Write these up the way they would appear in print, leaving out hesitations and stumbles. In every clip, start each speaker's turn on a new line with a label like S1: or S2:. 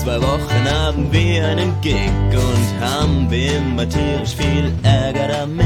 S1: 2 Wochen haben wir einen Gig und haben wie immer tierisch viel Ärger damit.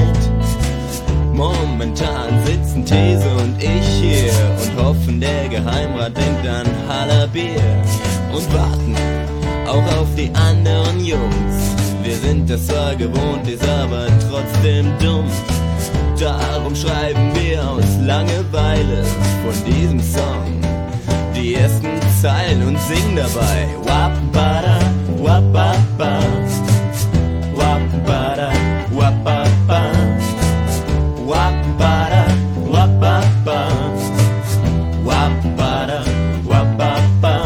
S1: Momentan sitzen These und ich hier und hoffen, der Geheimrat denkt an Hallerbier und warten auch auf die anderen Jungs. Wir sind das zwar gewohnt, ist aber trotzdem dumm. Darum schreiben wir aus Langeweile von diesem Song die ersten Zeilen und singen dabei. Wap-bada, wap-ba-ba, wap-bada, wap-ba-ba, wap-bada, wap-ba-ba, wap-bada, wap-ba-ba.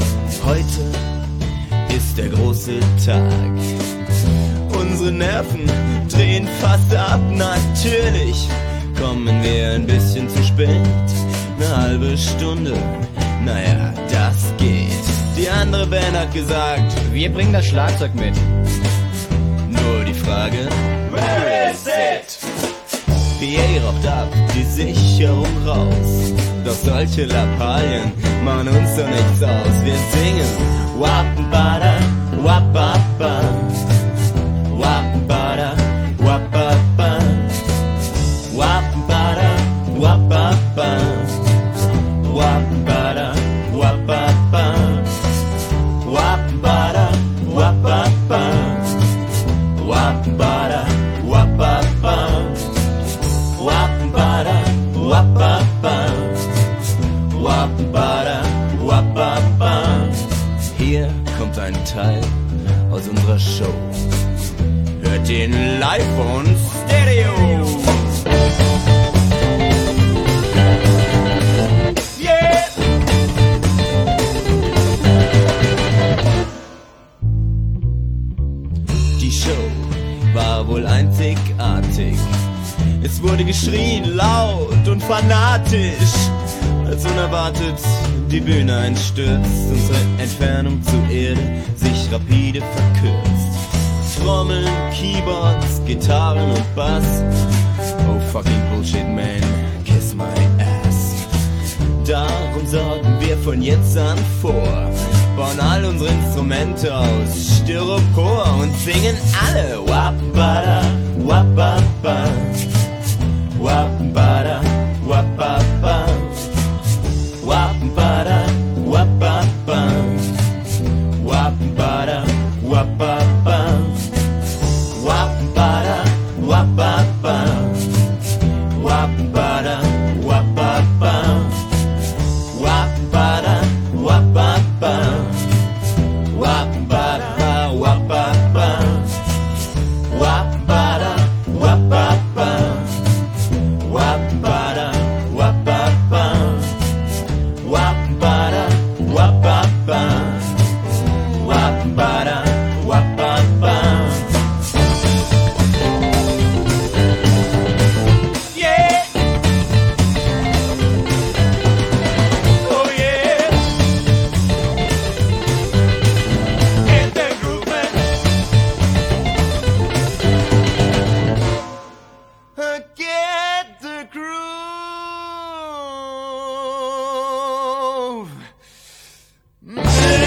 S1: Heute ist der große Tag. Unsere Nerven drehen fast ab, natürlich kommen wir ein bisschen zu spät. 1/2 Stunde, naja, das geht. Die andere Band hat gesagt,
S2: wir bringen das Schlagzeug mit.
S1: Nur die Frage, where is it? PA raucht ab, die Sicherung raus. Doch solche Lappalien machen uns doch nichts aus. Wir singen Wap-bada, wap-ba-ba, wap-bada, wap-ba-ba, wap-bada, wap-ba-ba, wap-bada, wap-ba-ba, wap-bada, wap-ba-ba, wap-bada, wap-ba-ba, wap-bada, wap-ba-ba, wap-bada, wap-ba-ba. Hier kommt ein Teil aus unserer Show. Hört ihn live on Stereo. Yeah! Die Show war wohl einzigartig. Es wurde geschrien, laut und fanatisch, als unerwartet die Bühne einstürzt, unsere Entfernung zur Erde sich rapide verkürzt. Trommeln, Keyboards, Gitarren und Bass. Oh fucking Bullshit, man, kiss my ass. Darum sorgen wir von jetzt an vor, bauen all unsere Instrumente aus Styropor und singen alle Wap-bada, wap-ba-ba, wap-bada, wap-ba-ba, wap-bada, wap-ba-ba, wap-bada, wap-ba-ba, wap-bada, wap-ba-ba, wap-bada, wap-ba-ba, wap-bada, wap-ba-ba, wap-bada, wap-ba-ba, wap-bada, wap-ba-ba, wap-bada, wap-ba-ba, wap-bada, wap-ba-ba, wap-bada, wap-ba-ba. Yeah! Oh yeah! Get the groove, man. Get the groove.